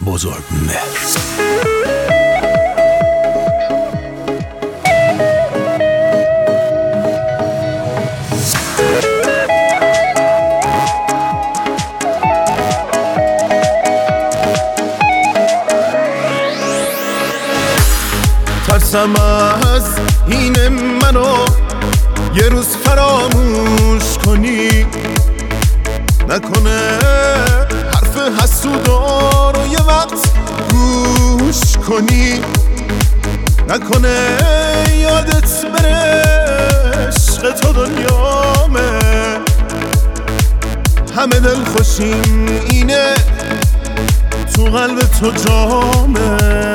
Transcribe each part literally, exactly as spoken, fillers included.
بزرگ مهر. ترسم از این منو یه روز فراموش کنی، نکنه حرف حسودا رو یه وقت گوش کنی، نکنه یادت بره عشق تو دنیامه، همه دل خوشیم اینه تو قلب تو جامه،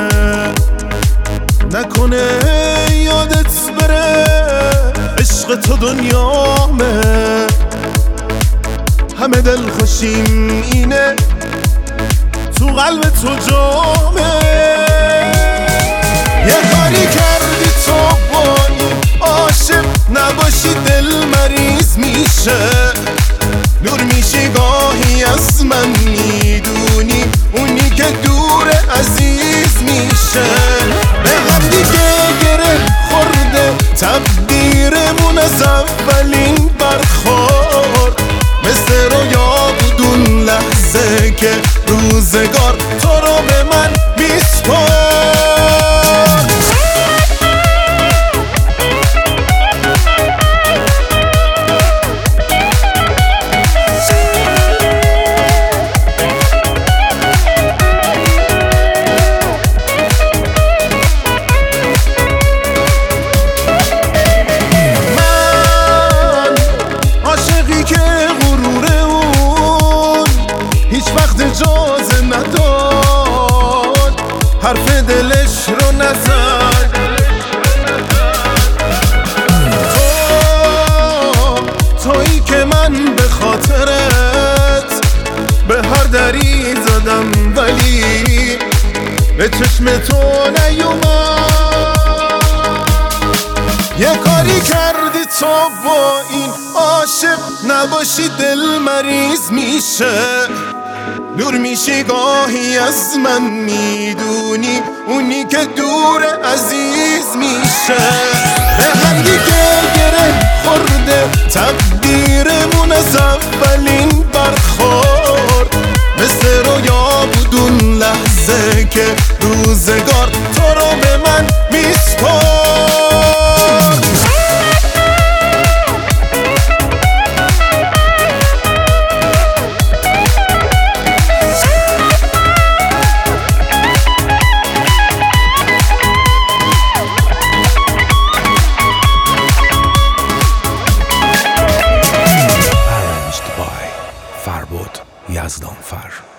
نکنه یادت بره عشق تو دنیامه، همه دل خوشیم اینه تو قلب تو جامه. یه کاری کردی تو با این عاشق نباشی دل مریض میشه، دور میشی گاهی از من میدونی اونی که دور عزیز میشه، به هم دیگه گره خورده تقدیرمون از اولین برخورد، مثل رویا بود اون لحظه که روزگار تو رو به من میسپرد. اجازه نداد حرف دلش رو نزد، تو تویی که من به خاطرت به هر دری زدم ولی به چشم تو نیومد. یه کاری کردی تو با این عاشق نباشی دل مریض میشه، دور میشی گاهی از من میدونی اونی که دور عزیز میشه، به هم دیگه گره خورده تقدیرمون از اولین برخورد، مثل رویا بود اون لحظه که روزگار تو رو به من میسپرد. فربود یزدانفر.